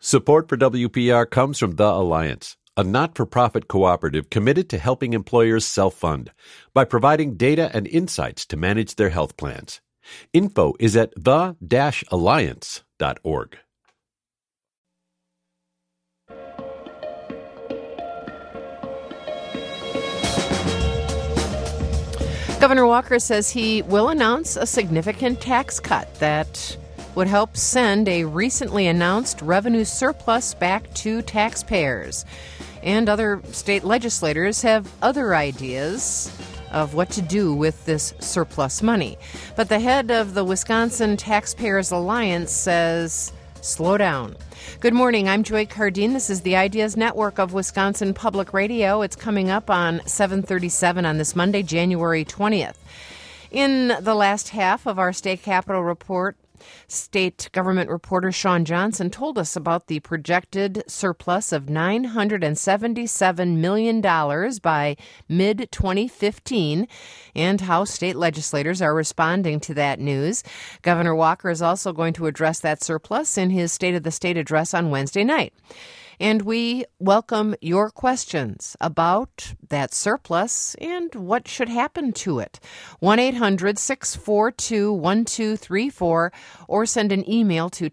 Support for WPR comes from The Alliance, a not-for-profit cooperative committed to helping employers self-fund by providing data and insights to manage their health plans. Info is at the-alliance.org. Governor Walker says he will announce a significant tax cut that would help send a recently announced revenue surplus back to taxpayers. And other state legislators have other ideas of what to do with this surplus money. But the head of the Wisconsin Taxpayers Alliance says, slow down. Good morning, I'm Joy Cardine. This is the Ideas Network of Wisconsin Public Radio. It's coming up on 7:37 on this Monday, January 20th. In the last half of our State Capitol Report, State government reporter Sean Johnson told us about the projected surplus of $977 million by mid-2015 and how state legislators are responding to that news. Governor Walker is also going to address that surplus in his State of the State address on Wednesday night. And we welcome your questions about that surplus and what should happen to it. 1-800-642-1234 or send an email to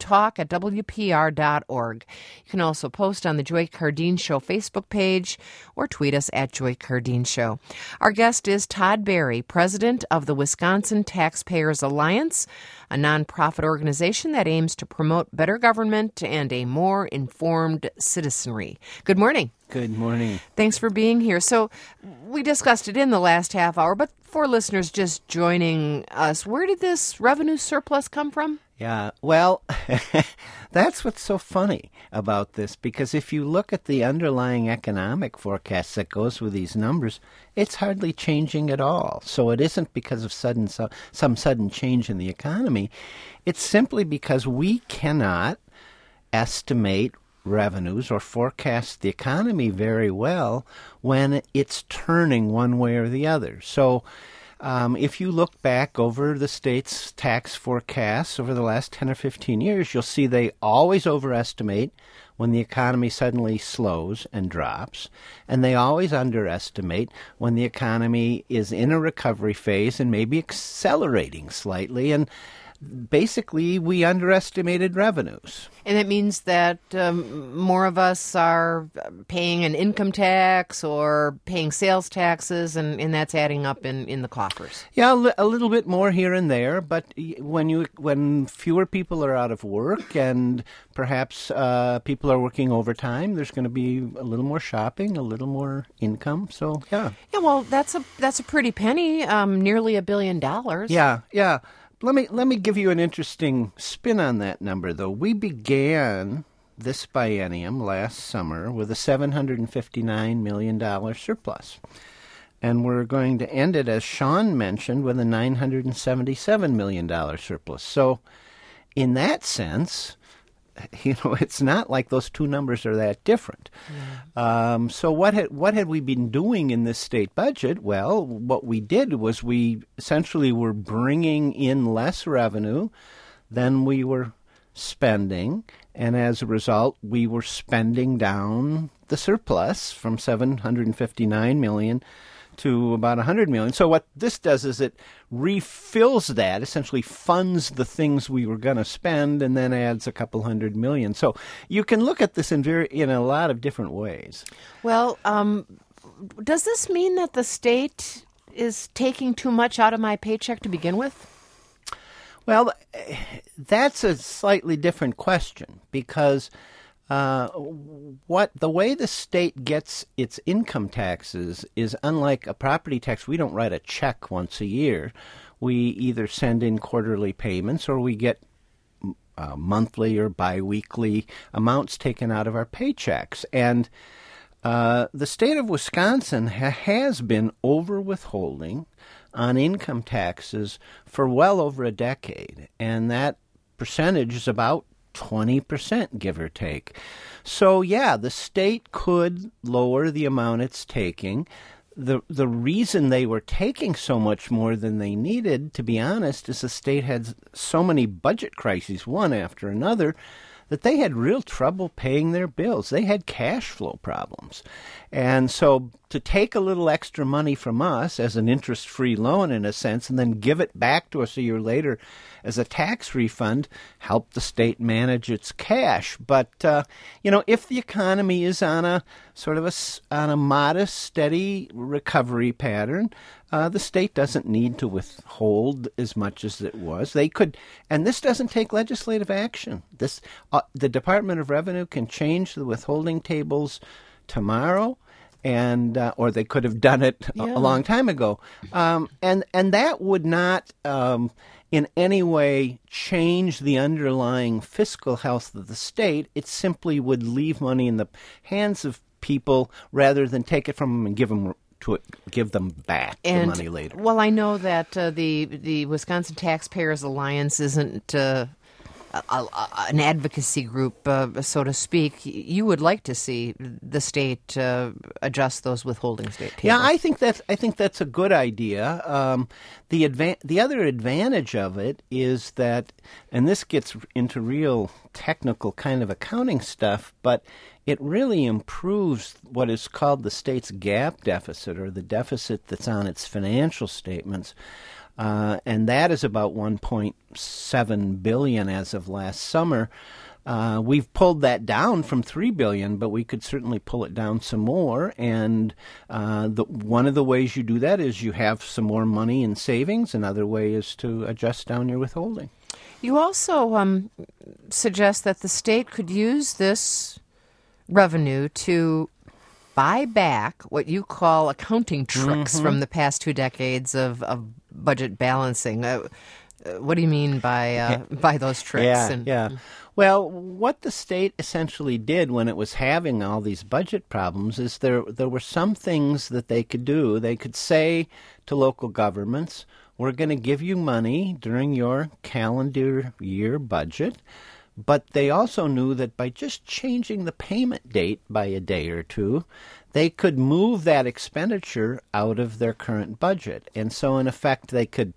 talk@wpr.org. You can also post on the Joy Cardine Show Facebook page or tweet us at Joy Cardine Show. Our guest is Todd Berry, president of the Wisconsin Taxpayers Alliance, a nonprofit organization that aims to promote better government and a more informed citizenry. Good morning. Good morning. Thanks for being here. So we discussed it in the last half hour, but for listeners just joining us, where did this revenue surplus come from? Yeah, well, that's what's so funny about this, because if you look at the underlying economic forecast that goes with these numbers, it's hardly changing at all. So it isn't because of some sudden change in the economy. It's simply because we cannot estimate revenues or forecast the economy very well when it's turning one way or the other. So if you look back over the state's tax forecasts over the last 10 or 15 years, you'll see they always overestimate when the economy suddenly slows and drops, and they always underestimate when the economy is in a recovery phase and maybe accelerating slightly. And basically, we underestimated revenues. And it means that more of us are paying an income tax or paying sales taxes, and that's adding up in the coffers. Yeah, a little bit more here and there, but when fewer people are out of work and perhaps people are working overtime, there's going to be a little more shopping, a little more income. So, yeah. Yeah, well, that's a pretty penny, nearly $1 billion. Yeah. Let me give you an interesting spin on that number, though. We began this biennium last summer with a $759 million surplus. And we're going to end it, as Sean mentioned, with a $977 million surplus. So in that sense, it's not like those two numbers are that different. Yeah. So what had we been doing in this state budget? Well, what we did was we essentially were bringing in less revenue than we were spending, and as a result, we were spending down the surplus from $759 million to about $100 million. So what this does is it refills that, essentially funds the things we were going to spend, and then adds a couple $100 million. So you can look at this in a lot of different ways. Well, does this mean that the state is taking too much out of my paycheck to begin with? Well, that's a slightly different question, because the way the state gets its income taxes is unlike a property tax. We don't write a check once a year. We either send in quarterly payments or we get monthly or biweekly amounts taken out of our paychecks. And the state of Wisconsin has been over withholding on income taxes for well over a decade, and that percentage is about 20%, give or take. So, yeah, the state could lower the amount it's taking. The reason they were taking so much more than they needed, to be honest, is the state had so many budget crises, one after another, that they had real trouble paying their bills. They had cash flow problems. And so to take a little extra money from us as an interest-free loan, in a sense, and then give it back to us a year later as a tax refund helped the state manage its cash. But, if the economy is on a sort of on a modest, steady recovery pattern, the state doesn't need to withhold as much as it was. They could, and this doesn't take legislative action. The Department of Revenue can change the withholding tables tomorrow, and or they could have done it a long time ago, and that would not in any way change the underlying fiscal health of the state. It simply would leave money in the hands of people rather than take it from them and give them back the money later. Well, I know that the Wisconsin Taxpayers Alliance isn't an advocacy group, so to speak. You would like to see the state adjust those withholding state tables. Yeah, I think that's a good idea. The other advantage of it is that, and this gets into real technical kind of accounting stuff, but it really improves what is called the state's GAAP deficit, or the deficit that's on its financial statements. And that is about $1.7 billion as of last summer. We've pulled that down from $3 billion, but we could certainly pull it down some more. And one of the ways you do that is you have some more money in savings. Another way is to adjust down your withholding. You also suggest that the state could use this revenue to buy back what you call accounting tricks from the past 2 decades of budget balancing. What do you mean by those tricks? Yeah. Well, what the state essentially did when it was having all these budget problems is there were some things that they could do. They could say to local governments, we're going to give you money during your calendar year budget. But they also knew that by just changing the payment date by a day or two, they could move that expenditure out of their current budget. And so, in effect, they could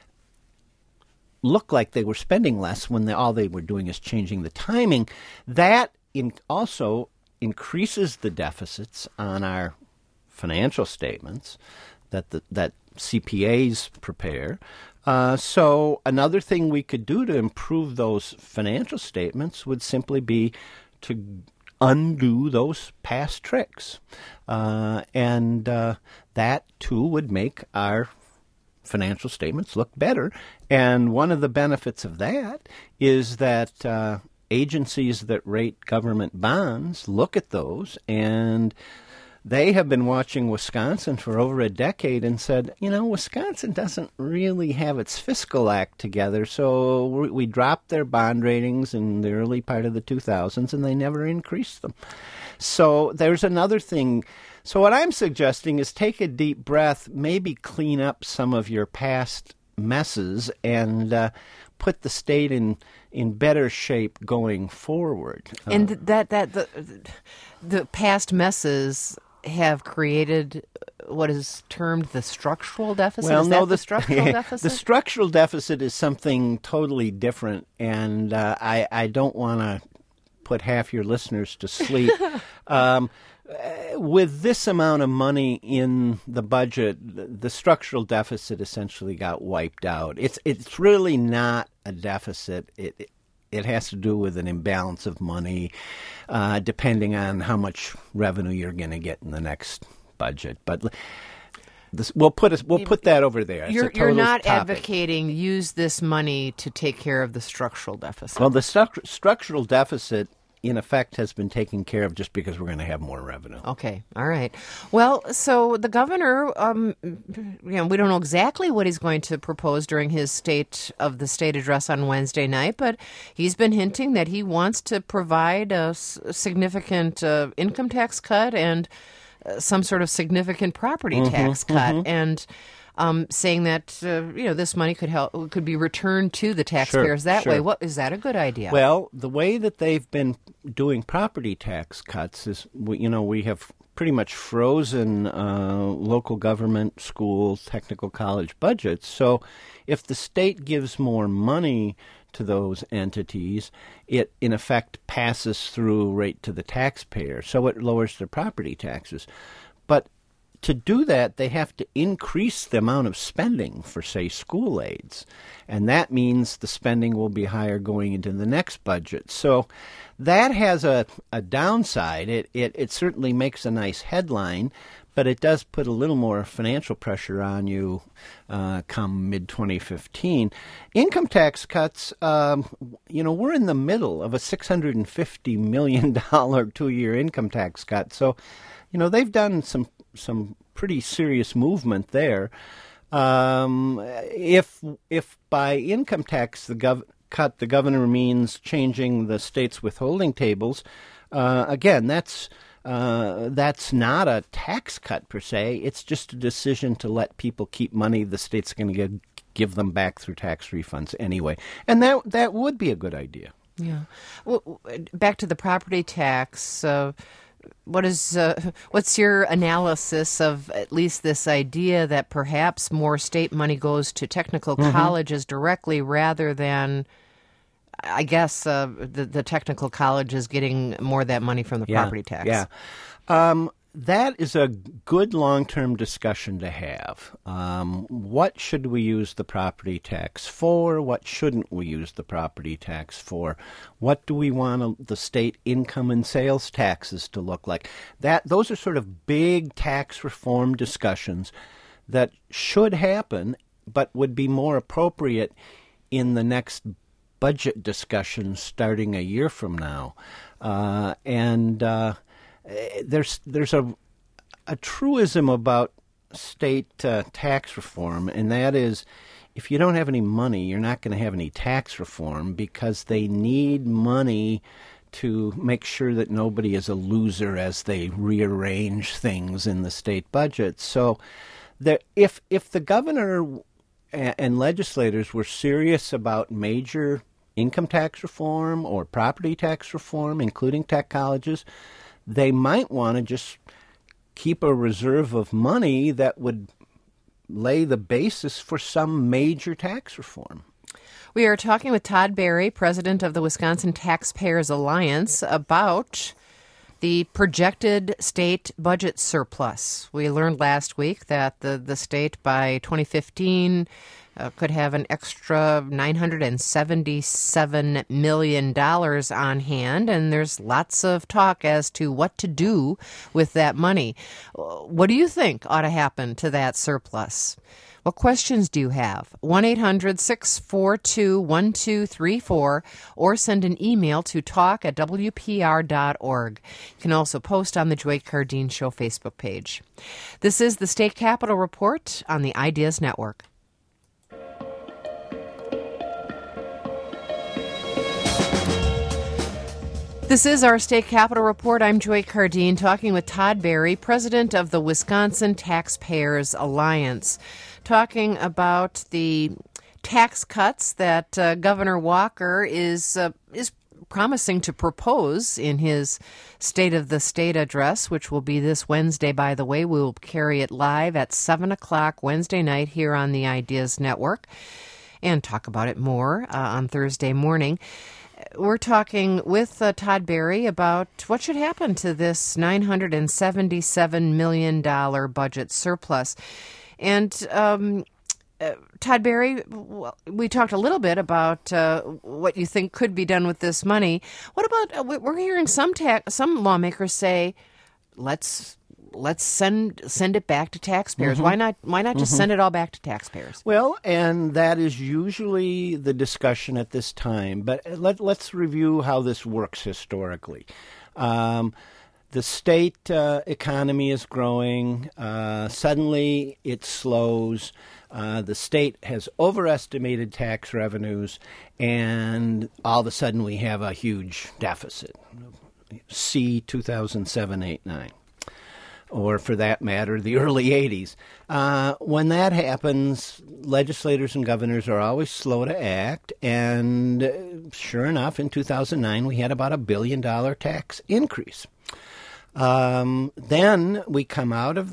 look like they were spending less when all they were doing is changing the timing. That also increases the deficits on our financial statements that CPAs prepare. So another thing we could do to improve those financial statements would simply be to undo those past tricks. And that, too, would make our financial statements look better. And one of the benefits of that is that agencies that rate government bonds look at those, and they have been watching Wisconsin for over a decade and said, Wisconsin doesn't really have its fiscal act together, so we dropped their bond ratings in the early part of the 2000s, and they never increased them. So there's another thing. So what I'm suggesting is take a deep breath, maybe clean up some of your past messes, and put the state in better shape going forward. And the past messes have created what is termed the structural deficit? Well, the structural deficit? The structural deficit is something totally different, and I don't want to put half your listeners to sleep. With this amount of money in the budget, the structural deficit essentially got wiped out. It's really not a deficit. It has to do with an imbalance of money, depending on how much revenue you're going to get in the next budget. But we'll put that over there. You're not advocating use this money to take care of the structural deficit. Well, the structural deficit, in effect, has been taken care of just because we're going to have more revenue. Okay. All right. Well, so the governor, we don't know exactly what he's going to propose during his State of the State address on Wednesday night, but he's been hinting that he wants to provide a significant income tax cut and some sort of significant property tax cut. And saying that this money could be returned to the taxpayers that way. What is that a good idea? Well, the way that they've been doing property tax cuts is, we have pretty much frozen local government, school, technical college budgets. So if the state gives more money to those entities, it in effect passes through right to the taxpayer, so it lowers their property taxes. But to do that, they have to increase the amount of spending for, say, school aids. And that means the spending will be higher going into the next budget. So that has a downside. It certainly makes a nice headline, but it does put a little more financial pressure on you come mid-2015. Income tax cuts, we're in the middle of a $650 million 2-year income tax cut. So, they've done some pretty serious movement there. If by income tax cut the governor means changing the state's withholding tables, again, that's not a tax cut per se. It's just a decision to let people keep money the state's going to give them back through tax refunds anyway, and that would be a good idea. Yeah. Well, back to the property tax. What's your analysis of at least this idea that perhaps more state money goes to technical colleges directly rather than, I guess, the technical colleges getting more of that money from the property tax? Yeah. That is a good long-term discussion to have. What should we use the property tax for? What shouldn't we use the property tax for? What do we want the state income and sales taxes to look like? Those are sort of big tax reform discussions that should happen, but would be more appropriate in the next budget discussion starting a year from now. There's a truism about state tax reform, and that is if you don't have any money, you're not going to have any tax reform because they need money to make sure that nobody is a loser as they rearrange things in the state budget. So if the governor and legislators were serious about major income tax reform or property tax reform, including tech colleges, they might want to just keep a reserve of money that would lay the basis for some major tax reform. We are talking with Todd Berry, president of the Wisconsin Taxpayers Alliance, about the projected state budget surplus. We learned last week that the state by 2015 could have an extra $977 million on hand, and there's lots of talk as to what to do with that money. What do you think ought to happen to that surplus? What questions do you have? 1-800-642-1234 or send an email to talk@wpr.org. You can also post on the Joy Cardeen Show Facebook page. This is the State Capitol Report on the Ideas Network. This is our State Capitol Report. I'm Joy Cardeen, talking with Todd Berry, president of the Wisconsin Taxpayers Alliance, talking about the tax cuts that Governor Walker is promising to propose in his State of the State address, which will be this Wednesday, by the way. We will carry it live at 7 o'clock Wednesday night here on the Ideas Network and talk about it more on Thursday morning. We're talking with Todd Berry about what should happen to this $977 million budget surplus. And Todd Berry, we talked a little bit about what you think could be done with this money. What about, we're hearing some lawmakers say, let's send it back to taxpayers. Mm-hmm. Why not just send it all back to taxpayers? Well, and that is usually the discussion at this time. But let's review how this works historically. The state economy is growing. Suddenly it slows. The state has overestimated tax revenues, and all of a sudden we have a huge deficit. See 2007, 8, 9. Or for that matter, the early 80s. When that happens, legislators and governors are always slow to act, and sure enough, in 2009, we had about $1 billion tax increase. Then we come out of the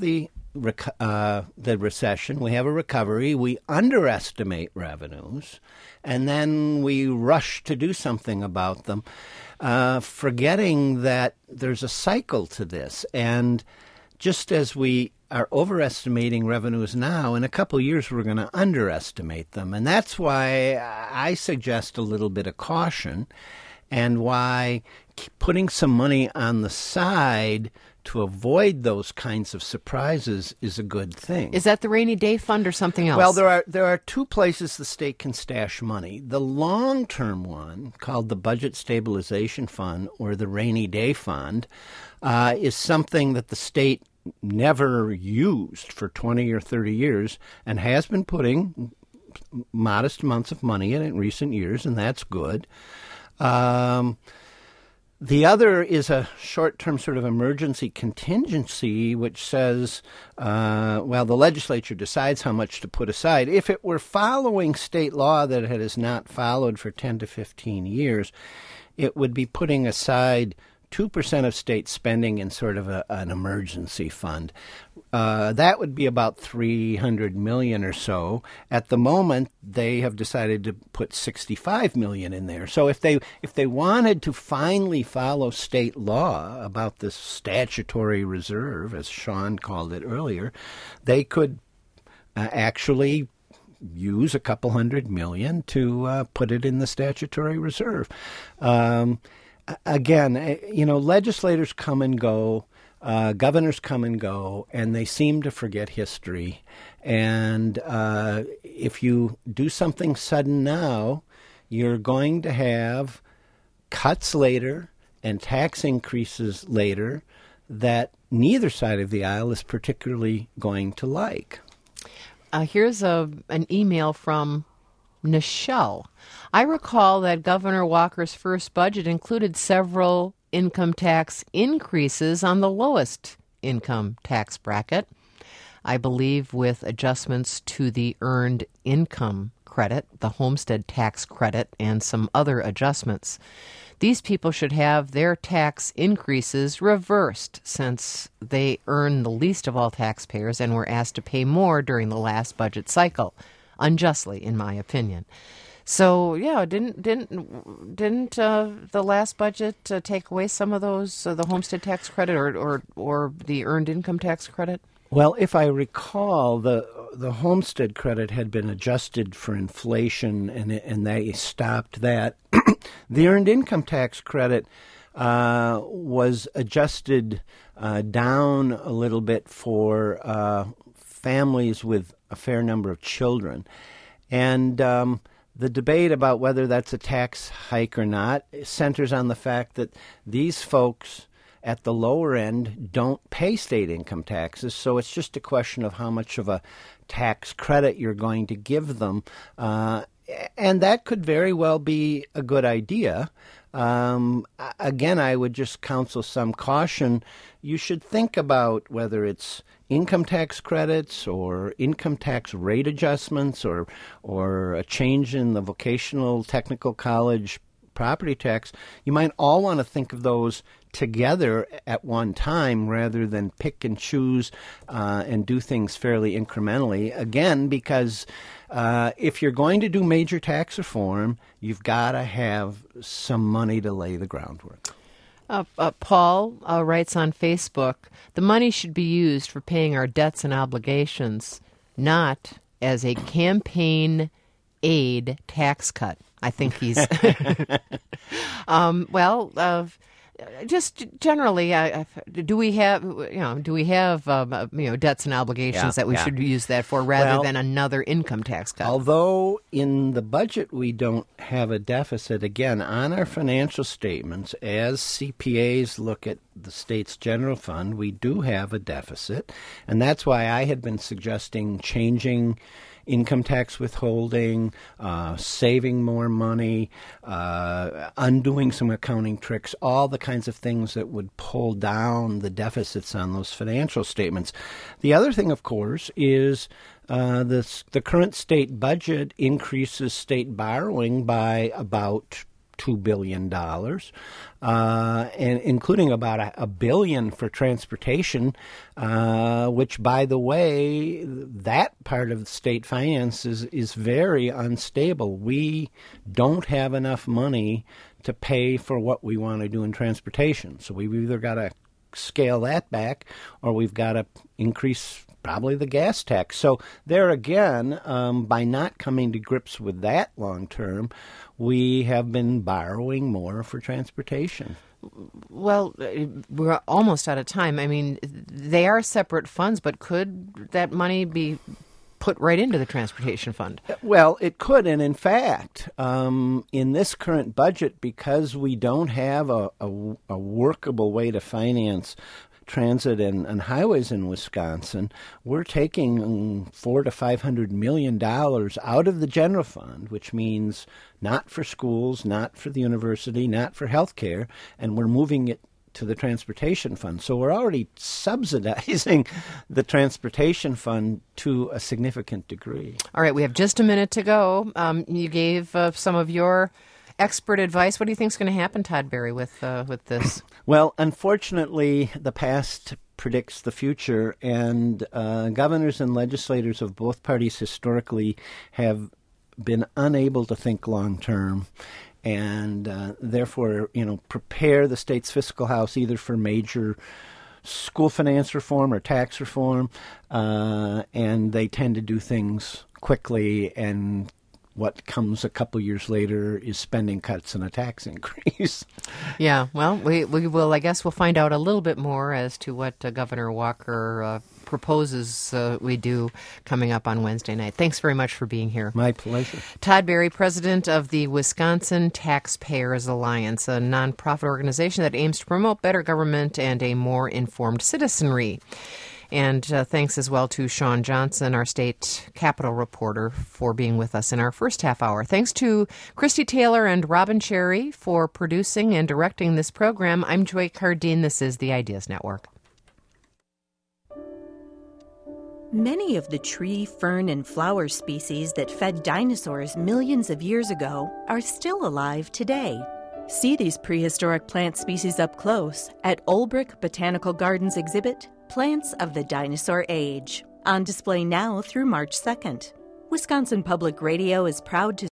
the recession, we have a recovery, we underestimate revenues, and then we rush to do something about them, forgetting that there's a cycle to this. And just as we are overestimating revenues now, in a couple of years we're going to underestimate them. And that's why I suggest a little bit of caution, and why putting some money on the side to avoid those kinds of surprises is a good thing. Is that the rainy day fund or something else? Well, there are two places the state can stash money. The long-term one, called the Budget Stabilization Fund or the Rainy Day Fund, is something that the state never used for 20 or 30 years and has been putting modest amounts of money in recent years, and that's good. The other is a short-term sort of emergency contingency, which says, the legislature decides how much to put aside. If it were following state law that it has not followed for 10 to 15 years, it would be putting aside 2% of state spending in sort of an emergency fund. That would be about $300 million or so. At the moment, they have decided to put $65 million in there. So if they wanted to finally follow state law about this statutory reserve, as Sean called it earlier, they could actually use a couple $100 million to put it in the statutory reserve. Again, legislators come and go, governors come and go, and they seem to forget history. And if you do something sudden now, you're going to have cuts later and tax increases later that neither side of the aisle is particularly going to like. Here's an email from Nichelle. I recall that Governor Walker's first budget included several income tax increases on the lowest income tax bracket. I believe with adjustments to the earned income credit, the homestead tax credit, and some other adjustments. These people should have their tax increases reversed since they earn the least of all taxpayers and were asked to pay more during the last budget cycle. Unjustly, in my opinion. So, yeah, didn't the last budget take away some of those, the homestead tax credit or the earned income tax credit? Well, if I recall, the homestead credit had been adjusted for inflation, and they stopped that. The earned income tax credit was adjusted down a little bit for families with a fair number of children. And the debate about whether that's a tax hike or not centers on the fact that these folks at the lower end don't pay state income taxes, so it's just a question of how much of a tax credit you're going to give them. And that could very well be a good idea. Again, I would just counsel some caution. You should think about whether it's income tax credits or income tax rate adjustments or a change in the vocational technical college property tax. You might all want to think of those together at one time rather than pick and choose and do things fairly incrementally. Again, because if you're going to do major tax reform, you've got to have some money to lay the groundwork. Paul writes on Facebook, the money should be used for paying our debts and obligations, not as a campaign aid tax cut. I think he's just generally, do we have debts and obligations that we should use that for rather than another income tax cut? Although in the budget we don't have a deficit, again, on our financial statements, as CPAs look at the state's general fund, we do have a deficit, and that's why I had been suggesting changing income tax withholding, saving more money, undoing some accounting tricks, all the kinds of things that would pull down the deficits on those financial statements. The other thing, of course, is the current state budget increases state borrowing by about $2 billion, and including about $1 billion for transportation, which, by the way, that part of state finances is very unstable. We don't have enough money to pay for what we want to do in transportation. So we've either got to scale that back or we've got to increase probably the gas tax. So there again, by not coming to grips with that long term, we have been borrowing more for transportation. Well, we're almost out of time. I mean, they are separate funds, but could that money be put right into the transportation fund? Well, it could, and in fact, in this current budget, because we don't have a workable way to finance transit and highways in Wisconsin, we're taking $400 to $500 million out of the general fund, which means not for schools, not for the university, not for health care, and we're moving it to the transportation fund. So we're already subsidizing the transportation fund to a significant degree. All right, we have just a minute to go. You gave some of your expert advice. What do you think is going to happen, Todd Berry, with this? Well, unfortunately, the past predicts the future, and governors and legislators of both parties historically have been unable to think long term, and therefore, prepare the state's fiscal house either for major school finance reform or tax reform, and they tend to do things quickly, and what comes a couple years later is spending cuts and a tax increase. Yeah, well, we will, I guess we'll find out a little bit more as to what Governor Walker proposes we do coming up on Wednesday night. Thanks very much for being here. My pleasure. Todd Berry, president of the Wisconsin Taxpayers Alliance, a nonprofit organization that aims to promote better government and a more informed citizenry. And thanks as well to Sean Johnson, our state Capitol reporter, for being with us in our first half hour. Thanks to Christy Taylor and Robin Cherry for producing and directing this program. I'm Joy Cardine. This is the Ideas Network. Many of the tree, fern, and flower species that fed dinosaurs millions of years ago are still alive today. See these prehistoric plant species up close at Olbrich Botanical Gardens exhibit, Plants of the Dinosaur Age, on display now through March 2nd. Wisconsin Public Radio is proud to